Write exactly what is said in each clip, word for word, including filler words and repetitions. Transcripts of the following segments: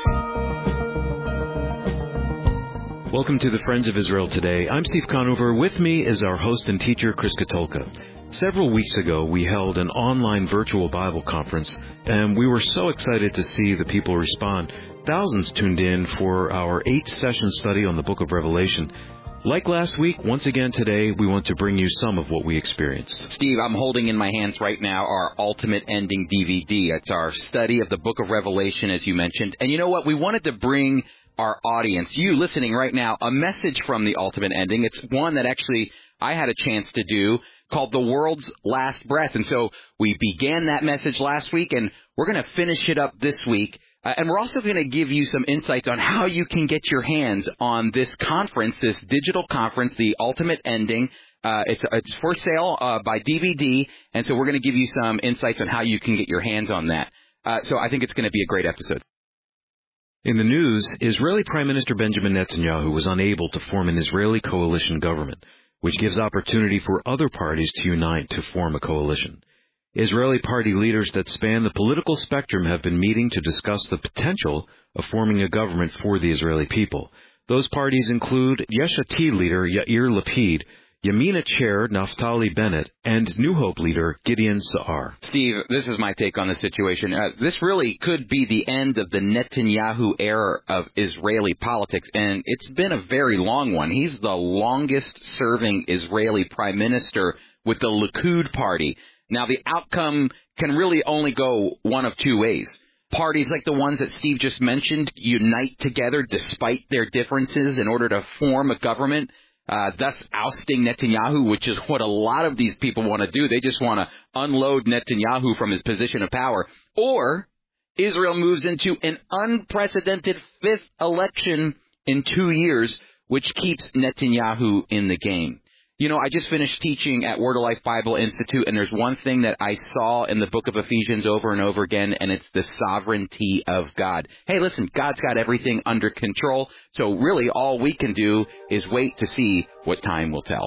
Welcome to the Friends of Israel Today. I'm Steve Conover. With me is our host and teacher, Chris Katulka. Several weeks ago, we held an online virtual Bible conference, and we were so excited to see the people respond. Thousands tuned in for our eight-session study on the book of Revelation. Like last week, once again today, we want to bring you some of what we experienced. Steve, I'm holding in my hands right now our Ultimate Ending D V D. It's our study of the book of Revelation, as you mentioned. And you know what? We wanted to bring our audience, you listening right now, a message from the Ultimate Ending. It's one that actually I had a chance to do called The World's Last Breath. And so we began that message last week, and we're going to finish it up this week. Uh, and we're also going to give you some insights on how you can get your hands on this conference, this digital conference, the Ultimate Ending. Uh, it's, it's for sale uh, by D V D, and so we're going to give you some insights on how you can get your hands on that. Uh, so I think it's going to be a great episode. In the news, Israeli Prime Minister Benjamin Netanyahu was unable to form an Israeli coalition government, which gives opportunity for other parties to unite to form a coalition. Israeli party leaders that span the political spectrum have been meeting to discuss the potential of forming a government for the Israeli people. Those parties include Yesh Atid leader Yair Lapid, Yamina chair Naftali Bennett, and New Hope leader Gideon Sa'ar. Steve, this is my take on the situation. Uh, this really could be the end of the Netanyahu era of Israeli politics, and it's been a very long one. He's the longest-serving Israeli prime minister with the Likud party. Now, the outcome can really only go one of two ways. Parties like the ones that Steve just mentioned unite together despite their differences in order to form a government, Uh, thus ousting Netanyahu, which is what a lot of these people want to do. They just want to unload Netanyahu from his position of power. Or Israel moves into an unprecedented fifth election in two years, which keeps Netanyahu in the game. You know, I just finished teaching at Word of Life Bible Institute, and there's one thing that I saw in the book of Ephesians over and over again, and it's the sovereignty of God. Hey, listen, God's got everything under control, so really all we can do is wait to see what time will tell.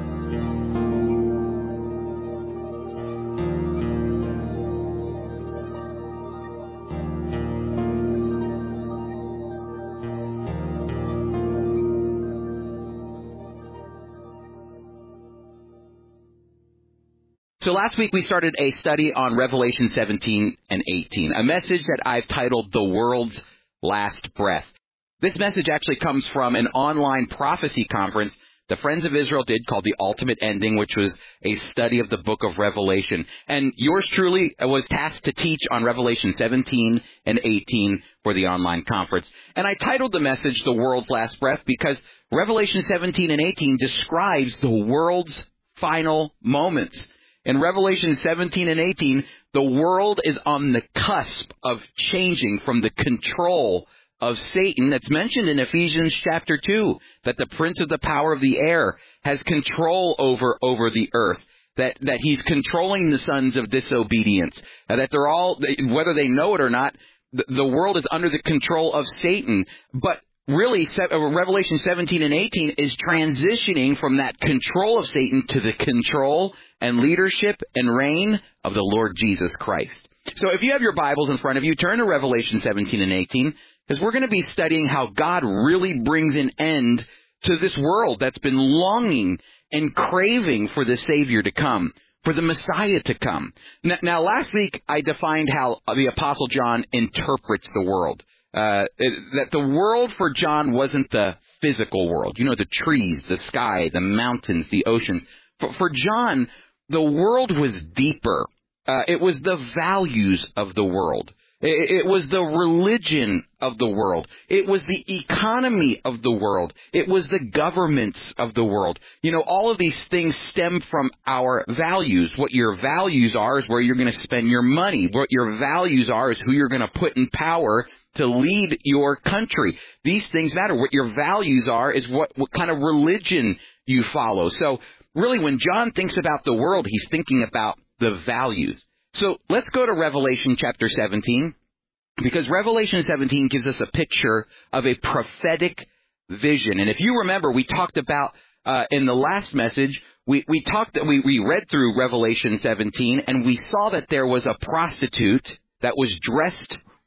So last week we started a study on Revelation seventeen and eighteen, a message that I've titled The World's Last Breath. This message actually comes from an online prophecy conference the Friends of Israel did called The Ultimate Ending, which was a study of the book of Revelation. And yours truly was tasked to teach on Revelation seventeen and eighteen for the online conference. And I titled the message The World's Last Breath because Revelation seventeen and eighteen describes the world's final moments. In Revelation seventeen and eighteen, the world is on the cusp of changing from the control of Satan that's mentioned in Ephesians chapter two, that the prince of the power of the air has control over, over the earth, that, that he's controlling the sons of disobedience, that they're all, whether they know it or not, the, the world is under the control of Satan. But really, Revelation seventeen and eighteen is transitioning from that control of Satan to the control and leadership and reign of the Lord Jesus Christ. So if you have your Bibles in front of you, turn to Revelation seventeen and eighteen, because we're going to be studying how God really brings an end to this world that's been longing and craving for the Savior to come, for the Messiah to come. Now, now last week, I defined how the Apostle John interprets the world. Uh, it, that the world for John wasn't the physical world. You know, the trees, the sky, the mountains, the oceans. For, for John, the world was deeper. Uh, it was the values of the world. It, it was the religion of the world. It was the economy of the world. It was the governments of the world. You know, all of these things stem from our values. What your values are is where you're going to spend your money. What your values are is who you're going to put in power to lead your country. These things matter. What your values are is what, what kind of religion you follow. So really, when John thinks about the world, he's thinking about the values. So let's go to Revelation chapter seventeen, because Revelation seventeen gives us a picture of a prophetic vision. And if you remember, we talked about uh, in the last message, we, we talked, we, we read through Revelation seventeen, and we saw that there was a prostitute that was dressed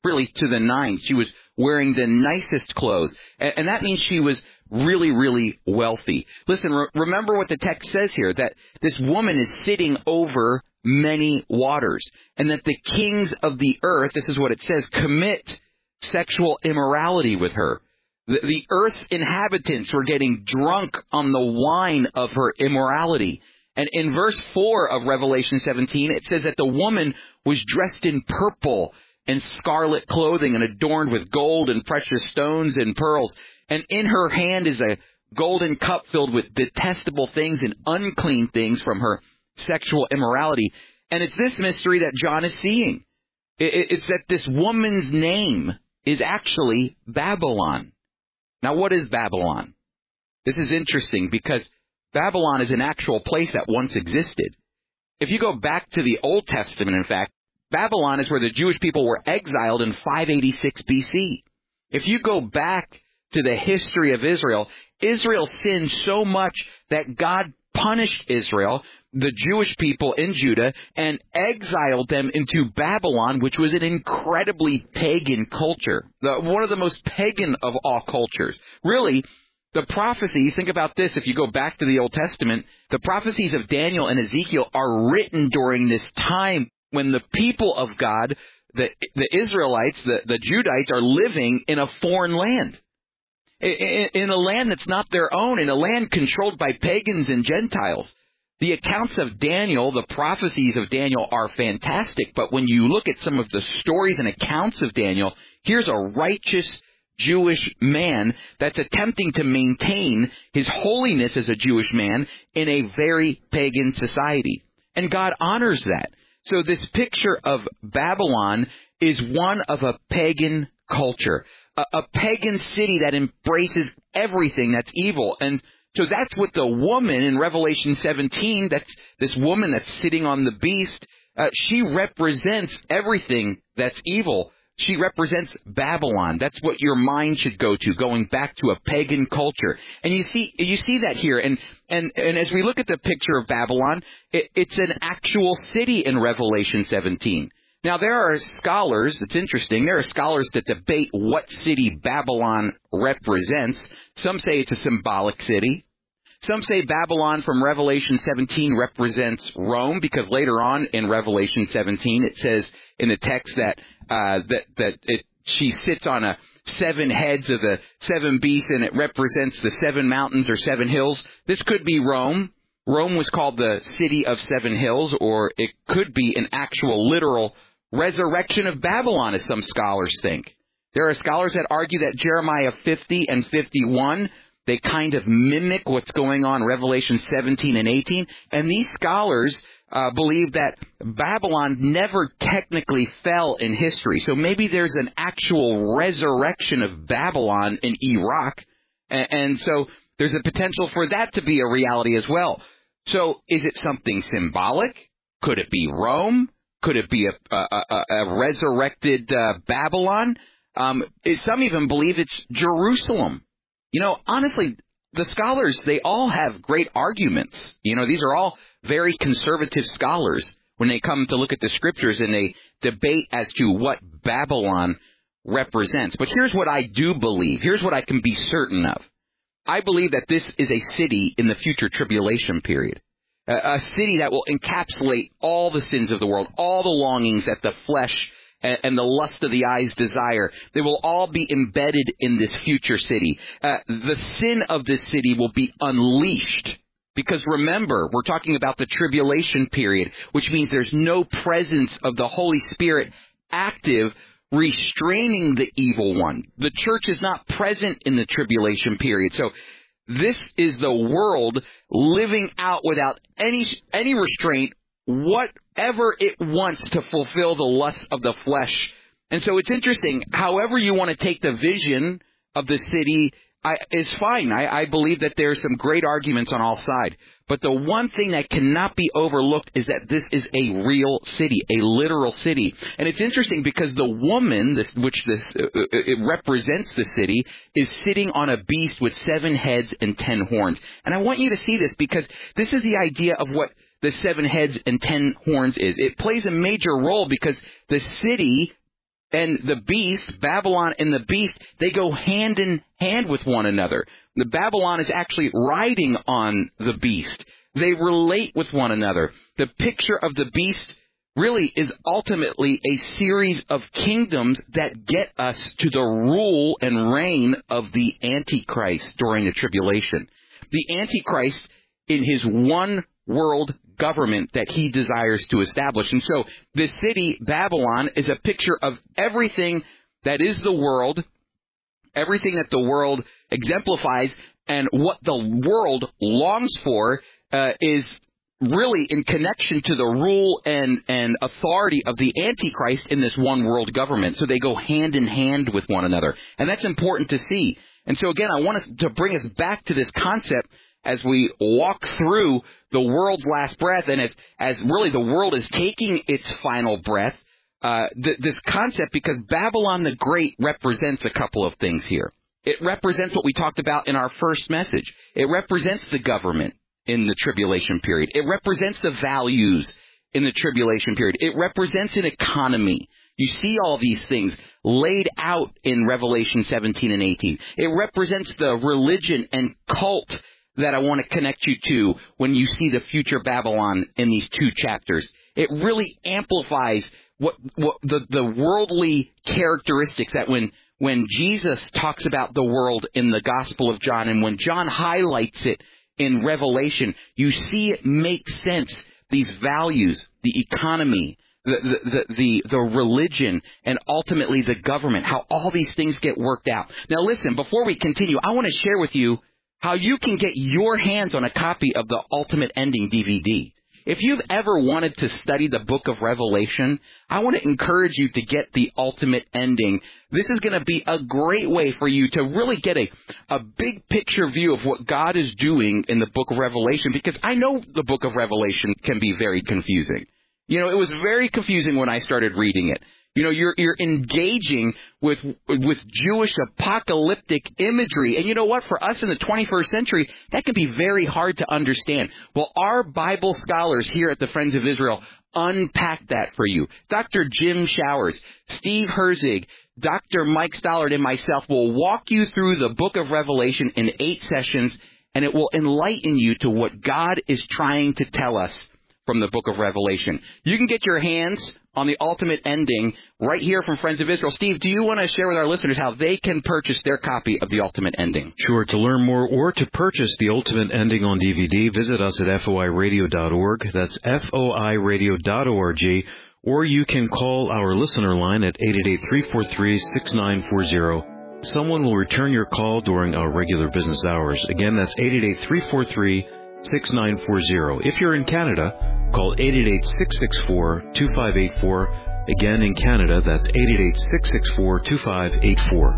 really to the nines. She was wearing the nicest clothes. And, and that means she was really, really wealthy. Listen, re- remember what the text says here, that this woman is sitting over many waters, and that the kings of the earth, this is what it says, commit sexual immorality with her. The, the earth's inhabitants were getting drunk on the wine of her immorality. And in verse four of Revelation seventeen, it says that the woman was dressed in purple and scarlet clothing and adorned with gold and precious stones and pearls. And in her hand is a golden cup filled with detestable things and unclean things from her sexual immorality. And it's this mystery that John is seeing. It's that this woman's name is actually Babylon. Now, what is Babylon? This is interesting because Babylon is an actual place that once existed. If you go back to the Old Testament, in fact, Babylon is where the Jewish people were exiled in five eighty-six B C. If you go back to the history of Israel, Israel sinned so much that God punished Israel, the Jewish people in Judah, and exiled them into Babylon, which was an incredibly pagan culture, the, one of the most pagan of all cultures. Really, the prophecies, think about this, if you go back to the Old Testament, the prophecies of Daniel and Ezekiel are written during this time when the people of God, the, the Israelites, the, the Judites, are living in a foreign land. In, in a land that's not their own, in a land controlled by pagans and Gentiles. The accounts of Daniel, the prophecies of Daniel are fantastic, but when you look at some of the stories and accounts of Daniel, here's a righteous Jewish man that's attempting to maintain his holiness as a Jewish man in a very pagan society. And God honors that. So this picture of Babylon is one of a pagan culture, a, a pagan city that embraces everything that's evil. And so that's what the woman in Revelation seventeen, that's this woman that's sitting on the beast, uh, she represents everything that's evil. She represents Babylon. That's what your mind should go to, going back to a pagan culture. And you see, you see that here. And and and as we look at the picture of Babylon, it, it's an actual city in Revelation seventeen. Now, there are scholars, it's interesting, there are scholars that debate what city Babylon represents. Some say it's a symbolic city. Some say Babylon from Revelation seventeen represents Rome, because later on in Revelation seventeen it says in the text that uh, that that it, she sits on a seven heads of the seven beasts, and it represents the seven mountains or seven hills. This could be Rome. Rome was called the city of seven hills, or it could be an actual literal resurrection of Babylon, as some scholars think. There are scholars that argue that Jeremiah fifty and fifty-one, they kind of mimic what's going on in Revelation seventeen and eighteen. And these scholars uh, believe that Babylon never technically fell in history. So maybe there's an actual resurrection of Babylon in Iraq. And, and so there's a potential for that to be a reality as well. So is it something symbolic? Could it be Rome? Could it be a, a, a, a resurrected uh, Babylon? Um, some even believe it's Jerusalem. You know, honestly, the scholars, they all have great arguments. You know, these are all very conservative scholars when they come to look at the scriptures and they debate as to what Babylon represents. But here's what I do believe. Here's what I can be certain of. I believe that this is a city in the future tribulation period. A, a city that will encapsulate all the sins of the world, all the longings that the flesh and, and the lust of the eyes desire. They will all be embedded in this future city. Uh, the sin of this city will be unleashed. Because remember, we're talking about the tribulation period, which means there's no presence of the Holy Spirit active, restraining the evil one. The church is not present in the tribulation period. So this is the world living out without any any restraint, whatever it wants to fulfill the lusts of the flesh. And so it's interesting, however you want to take the vision of the city I, is fine. I, I believe that there's some great arguments on all sides. But the one thing that cannot be overlooked is that this is a real city, a literal city. And it's interesting because the woman, this, which this uh, it represents the city, is sitting on a beast with seven heads and ten horns. And I want you to see this because this is the idea of what the seven heads and ten horns is. It plays a major role because the city and the beast, Babylon and the beast, they go hand in hand with one another. The Babylon is actually riding on the beast. They relate with one another. The picture of the beast really is ultimately a series of kingdoms that get us to the rule and reign of the Antichrist during the tribulation. The Antichrist in his one world government that he desires to establish. And so this city, Babylon, is a picture of everything that is the world, everything that the world exemplifies, and what the world longs for uh, is really in connection to the rule and, and authority of the Antichrist in this one world government. So they go hand in hand with one another. And that's important to see. And so again, I want us to bring us back to this concept as we walk through the world's last breath, and as, as really the world is taking its final breath, uh, th- this concept, because Babylon the Great represents a couple of things here. It represents what we talked about in our first message. It represents the government in the tribulation period. It represents the values in the tribulation period. It represents an economy. You see all these things laid out in Revelation seventeen and eighteen. It represents the religion and cult that I want to connect you to when you see the future Babylon in these two chapters. It really amplifies what, what the, the worldly characteristics that when, when Jesus talks about the world in the Gospel of John, and when John highlights it in Revelation, you see it make sense. These values, the economy, the, the, the, the, the religion, and ultimately the government, how all these things get worked out. Now listen, before we continue, I want to share with you how you can get your hands on a copy of the Ultimate Ending D V D. If you've ever wanted to study the book of Revelation, I want to encourage you to get the Ultimate Ending. This is going to be a great way for you to really get a, a big picture view of what God is doing in the book of Revelation, because I know the book of Revelation can be very confusing. You know, it was very confusing when I started reading it. You know, you're you're engaging with with Jewish apocalyptic imagery. And you know what? For us in the twenty-first century, that can be very hard to understand. Well, our Bible scholars here at the Friends of Israel unpack that for you. Doctor Jim Showers, Steve Herzig, Doctor Mike Stollard, and myself will walk you through the book of Revelation in eight sessions, and it will enlighten you to what God is trying to tell us from the book of Revelation. You can get your hands on the Ultimate Ending right here from Friends of Israel. Steve, do you want to share with our listeners how they can purchase their copy of the Ultimate Ending? Sure. To learn more or to purchase the Ultimate Ending on D V D, visit us at F O I radio dot org. That's F O I radio dot org. Or you can call our listener line at eight eight eight, three four three, six nine four zero. Someone will return your call during our regular business hours. Again, that's eight eight eight, three four three, six nine four zero. If you're in Canada, call eight eight eight, six six four, two five eight four. Again, in Canada, that's eight eight eight, six six four, two five eight four.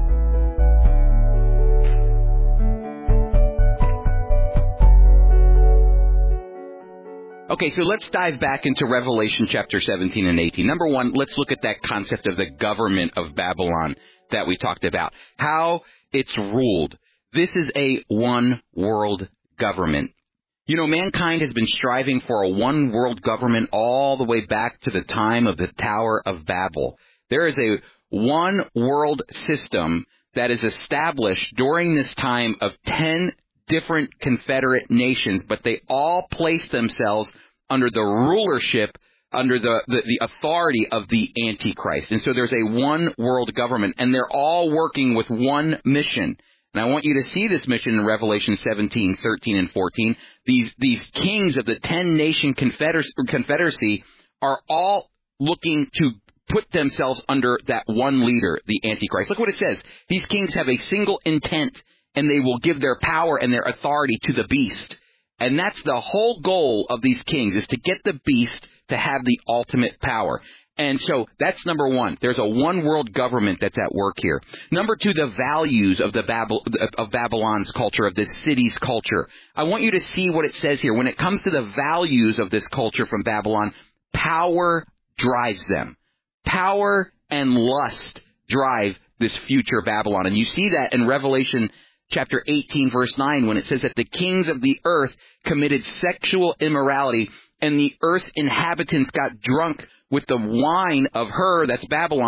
Okay, so let's dive back into Revelation chapter seventeen and eighteen. Number one, let's look at that concept of the government of Babylon that we talked about, how it's ruled. This is a one-world government. You know, mankind has been striving for a one-world government all the way back to the time of the Tower of Babel. There is a one-world system that is established during this time of ten different confederate nations, but they all place themselves under the rulership, under the, the, the authority of the Antichrist. And so there's a one-world government, and they're all working with one mission. And I want you to see this mission in Revelation seventeen, thirteen, and fourteen. These these kings of the ten-nation confederacy are all looking to put themselves under that one leader, the Antichrist. Look what it says. These kings have a single intent, and they will give their power and their authority to the beast. And that's the whole goal of these kings, is to get the beast to have the ultimate power. And so that's number one. There's a one-world government that's at work here. Number two, the values of the Babel, of Babylon's culture, of this city's culture. I want you to see what it says here. When it comes to the values of this culture from Babylon, power drives them. Power and lust drive this future Babylon. And you see that in Revelation chapter eighteen, verse nine, when it says that the kings of the earth committed sexual immorality, and the earth's inhabitants got drunk with the wine of her, that's Babylon's,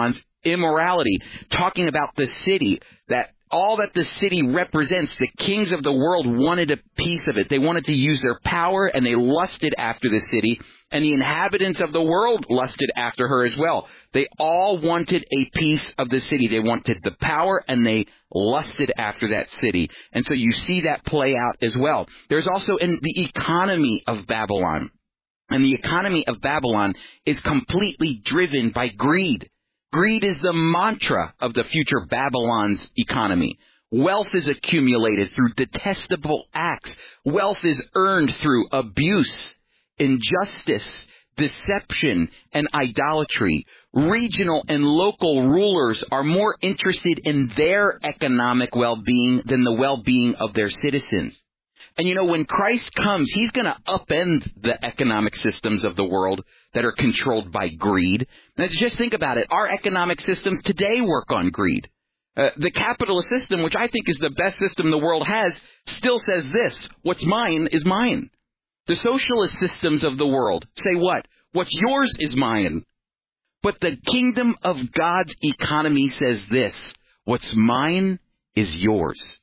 immorality, talking about the city, that all that the city represents, the kings of the world wanted a piece of it. They wanted to use their power, and they lusted after the city, and the inhabitants of the world lusted after her as well. They all wanted a piece of the city. They wanted the power, and they lusted after that city. And so you see that play out as well. There's also in the economy of Babylon. And the economy of Babylon is completely driven by greed. Greed is the mantra of the future Babylon's economy. Wealth is accumulated through detestable acts. Wealth is earned through abuse, injustice, deception, and idolatry. Regional and local rulers are more interested in their economic well-being than the well-being of their citizens. And you know, when Christ comes, he's going to upend the economic systems of the world that are controlled by greed. Now, just think about it. Our economic systems today work on greed. Uh, the capitalist system, which I think is the best system the world has, still says this: what's mine is mine. The socialist systems of the world say what? What's yours is mine. But the kingdom of God's economy says this: what's mine is yours.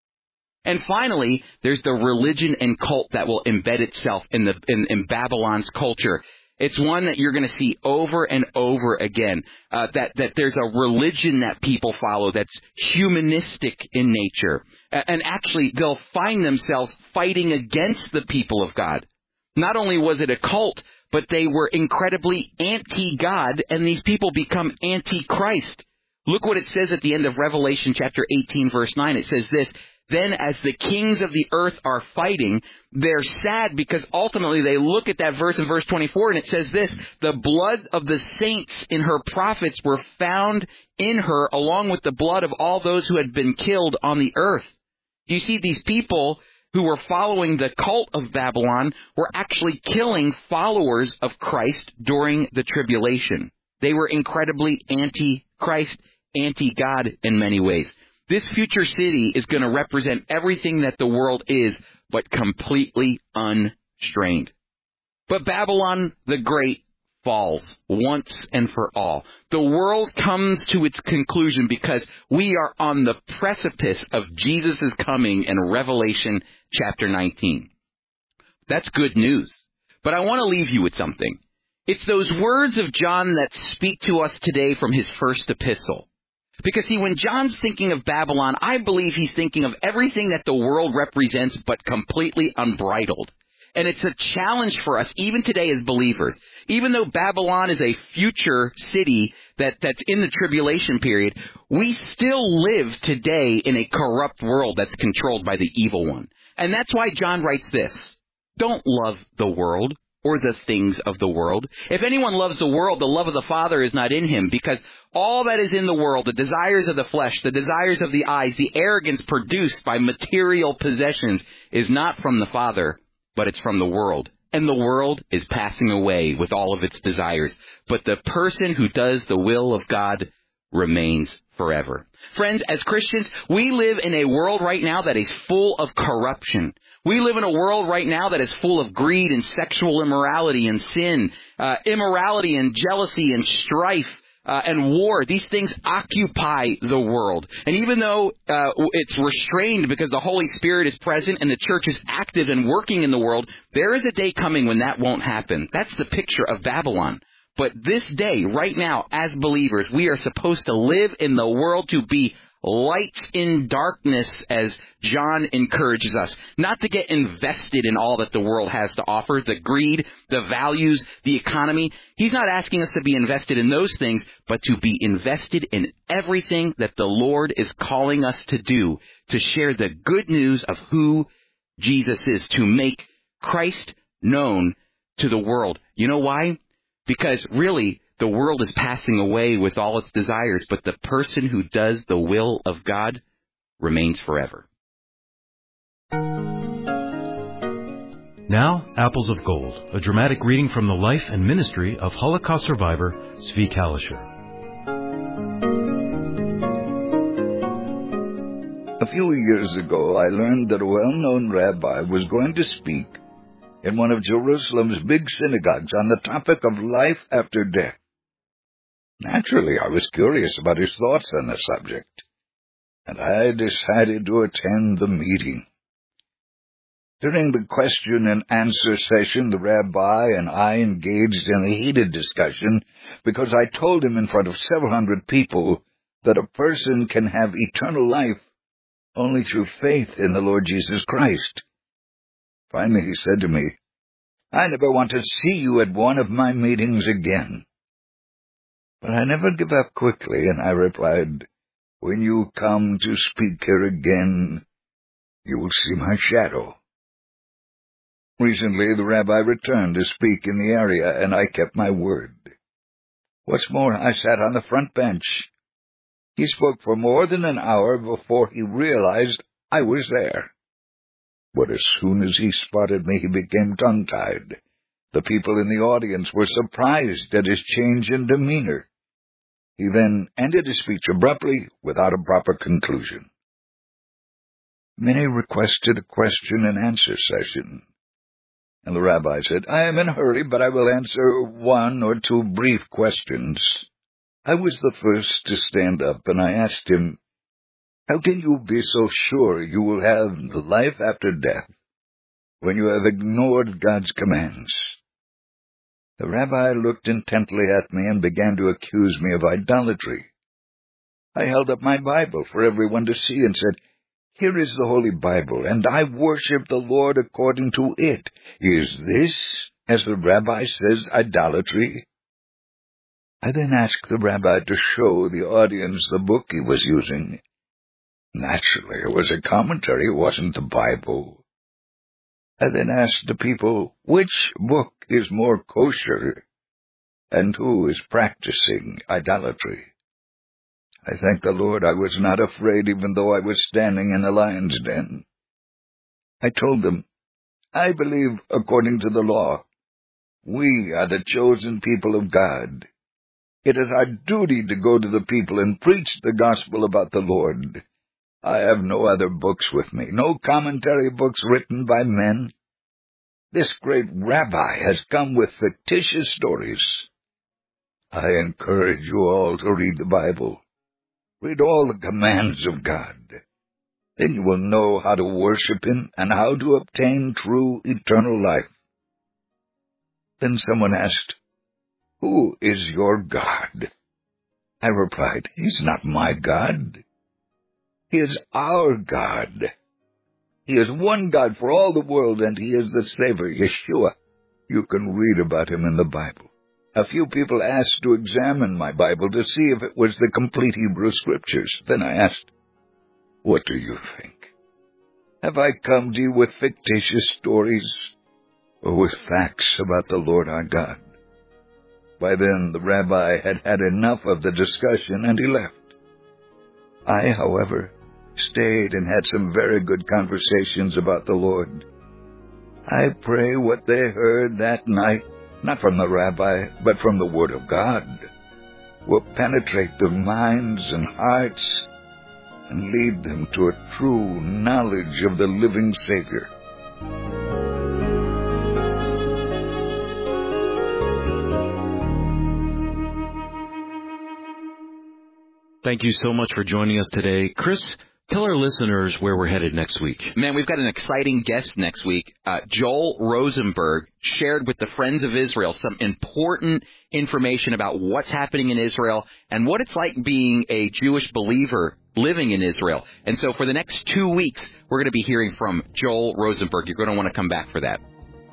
And finally, there's the religion and cult that will embed itself in the in, in Babylon's culture. It's one that you're going to see over and over again, uh, that, that there's a religion that people follow that's humanistic in nature. And actually, they'll find themselves fighting against the people of God. Not only was it a cult, but they were incredibly anti-God, and these people become anti-Christ. Look what it says at the end of Revelation chapter eighteen, verse nine. It says this: then as the kings of the earth are fighting, they're sad because ultimately they look at that verse in verse twenty-four, and it says this: the blood of the saints in her prophets were found in her, along with the blood of all those who had been killed on the earth. You see, these people who were following the cult of Babylon were actually killing followers of Christ during the tribulation. They were incredibly anti-Christ, anti-God in many ways. This future city is going to represent everything that the world is, but completely unstrained. But Babylon the Great falls once and for all. The world comes to its conclusion because we are on the precipice of Jesus' coming in Revelation chapter nineteen. That's good news. But I want to leave you with something. It's those words of John that speak to us today from his first epistle. Because, see, when John's thinking of Babylon, I believe he's thinking of everything that the world represents, but completely unbridled. And it's a challenge for us, even today as believers. Even though Babylon is a future city that, that's in the tribulation period, we still live today in a corrupt world that's controlled by the evil one. And that's why John writes this: don't love the world or the things of the world. If anyone loves the world, the love of the Father is not in him, because all that is in the world, the desires of the flesh, the desires of the eyes, the arrogance produced by material possessions, is not from the Father, but it's from the world. And the world is passing away with all of its desires. But the person who does the will of God remains forever. Friends, as Christians, we live in a world right now that is full of corruption. We live in a world right now that is full of greed and sexual immorality and sin, uh, immorality and jealousy and strife uh, and war. These things occupy the world. And even though uh, it's restrained because the Holy Spirit is present and the church is active and working in the world, there is a day coming when that won't happen. That's the picture of Babylon. But this day, right now, as believers, we are supposed to live in the world to be lights in darkness, as John encourages us. Not to get invested in all that the world has to offer, the greed, the values, the economy. He's not asking us to be invested in those things, but to be invested in everything that the Lord is calling us to do, to share the good news of who Jesus is, to make Christ known to the world. You know why? Because really, the world is passing away with all its desires, but the person who does the will of God remains forever. Now, Apples of Gold, a dramatic reading from the life and ministry of Holocaust survivor Zvi Kalisher. A few years ago, I learned that a well-known rabbi was going to speak in one of Jerusalem's big synagogues on the topic of life after death. Naturally, I was curious about his thoughts on the subject, and I decided to attend the meeting. During the question and answer session, the rabbi and I engaged in a heated discussion because I told him in front of several hundred people that a person can have eternal life only through faith in the Lord Jesus Christ. Finally, he said to me, "I never want to see you at one of my meetings again." But I never give up quickly, and I replied, "When you come to speak here again, you will see my shadow." Recently, the rabbi returned to speak in the area, and I kept my word. What's more, I sat on the front bench. He spoke for more than an hour before he realized I was there. But as soon as he spotted me, he became tongue-tied. The people in the audience were surprised at his change in demeanor. He then ended his speech abruptly, without a proper conclusion. Many requested a question-and-answer session, and the rabbi said, "I am in a hurry, but I will answer one or two brief questions." I was the first to stand up, and I asked him, "How can you be so sure you will have life after death when you have ignored God's commands?" The rabbi looked intently at me and began to accuse me of idolatry. I held up my Bible for everyone to see and said, "Here is the Holy Bible, and I worship the Lord according to it. Is this, as the rabbi says, idolatry?" I then asked the rabbi to show the audience the book he was using. Naturally, it was a commentary, it wasn't the Bible. I then asked the people, which book is more kosher, and who is practicing idolatry? I thank the Lord I was not afraid, even though I was standing in a lion's den. I told them, "I believe according to the law, we are the chosen people of God. It is our duty to go to the people and preach the gospel about the Lord. I have no other books with me, no commentary books written by men. This great rabbi has come with fictitious stories. I encourage you all to read the Bible. Read all the commands of God. Then you will know how to worship Him and how to obtain true eternal life." Then someone asked, "Who is your God?" I replied, "He's not my God. He is our God. He is one God for all the world, and He is the Savior, Yeshua. You can read about Him in the Bible." A few people asked to examine my Bible to see if it was the complete Hebrew Scriptures. Then I asked, "What do you think? Have I come to you with fictitious stories, or with facts about the Lord our God?" By then, the rabbi had had enough of the discussion, and he left. I, however, stayed and had some very good conversations about the Lord. I pray what they heard that night, not from the rabbi, but from the Word of God, will penetrate their minds and hearts and lead them to a true knowledge of the living Savior. Thank you so much for joining us today. Chris, tell our listeners where we're headed next week. Man, we've got an exciting guest next week. Uh, Joel Rosenberg shared with the Friends of Israel some important information about what's happening in Israel and what it's like being a Jewish believer living in Israel. And so for the next two weeks, we're going to be hearing from Joel Rosenberg. You're going to want to come back for that.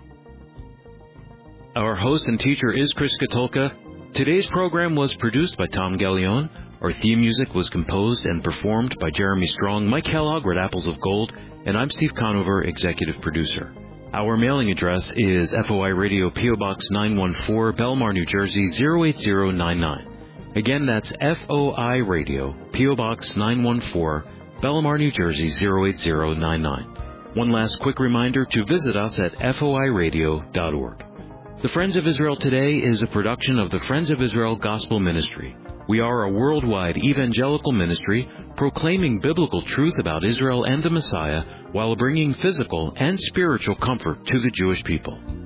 Our host and teacher is Chris Katulka. Today's program was produced by Tom Gallione. Our theme music was composed and performed by Jeremy Strong, Mike Kellogg at Apples of Gold, and I'm Steve Conover, executive producer. Our mailing address is F O I Radio, P O Box nine one four, Belmar, New Jersey zero eight zero nine nine. Again, that's F O I Radio, P O Box nine one four, Belmar, New Jersey zero eight zero nine nine. One last quick reminder to visit us at F O I radio dot org. The Friends of Israel Today is a production of the Friends of Israel Gospel Ministry. We are a worldwide evangelical ministry proclaiming biblical truth about Israel and the Messiah while bringing physical and spiritual comfort to the Jewish people.